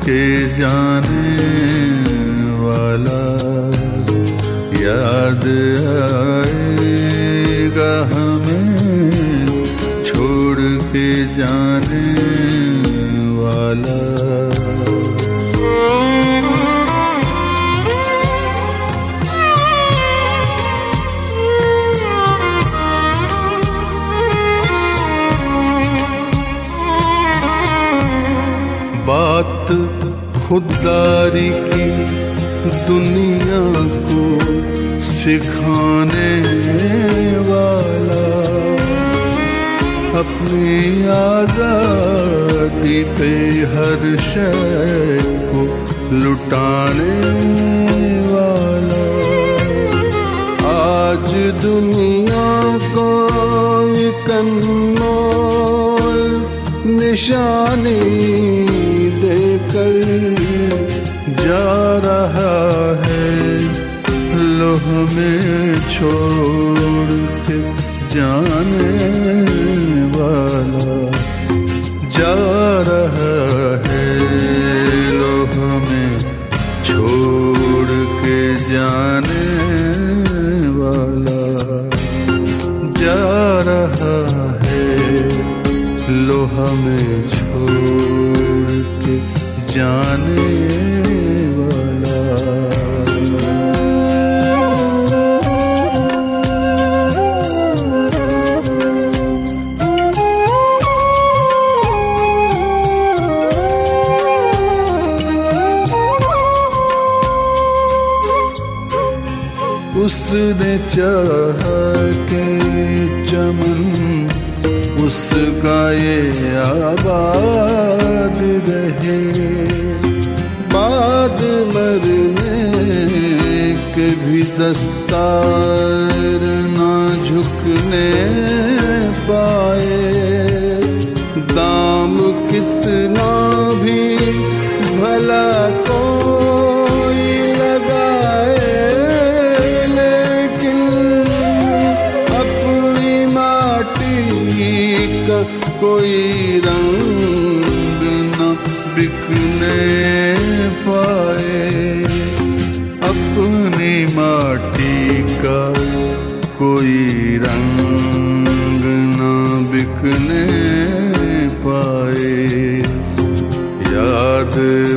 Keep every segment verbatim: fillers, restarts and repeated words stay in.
के जाने वाला याद आएगा हमें छोड़ के जाने वाला। बात खुददारी की दुनिया को सिखाने वाला, अपनी आज़ादी पे हर शय को लुटाने वाला। आज दुनिया को एक अनमोल निशानी देकर जा रहा है, लो हमें छोड़ के जाने वाला जा रहा है, लो हमें छोड़ के जाने वाला जा रहा है, लो हमें छोड़ के जाने वाला। उसने चाहा के चमन उसका ये आबाद रहे, बाद मरने के भी दस्तार ना झुकने पाए। दाम कितना भी भला कोई लगाए, लेकिन अपनी माटी का कोई रंग न बिकने पाए, अपनी माटी का कोई रंग न बिकने पाए। याद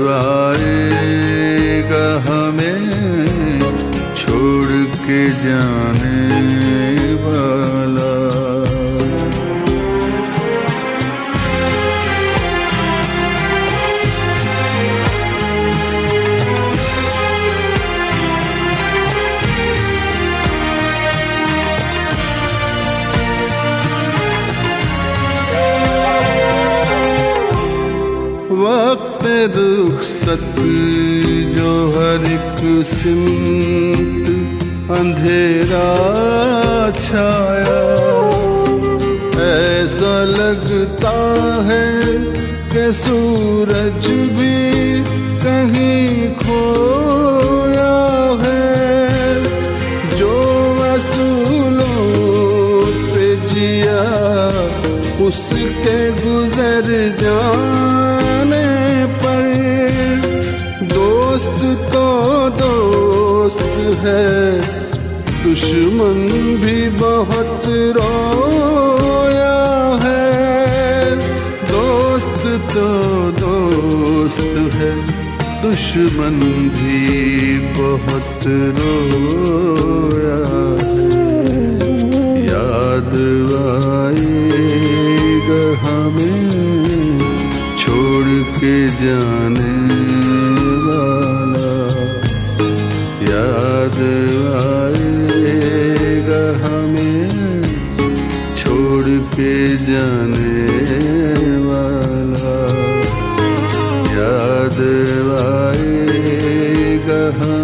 आएगा हमें छोड़ के जाने वाला। वक्त रुखसत जो हर एक सिमत अंधेरा छाया, ऐसा लगता है कि सूरज भी कहीं खोया है। जो असूलों पे जिया उसके गुजर जाने पर, दोस्त तो दोस्त है, दुश्मन भी बहुत रोया है। दोस्त तो दोस्त है, दुश्मन भी बहुत रोया है। याद आएगा हमें छोड़ के जाने वाला, याद आएगा हमें छोड़ के जाने वाला, याद आएगा हमें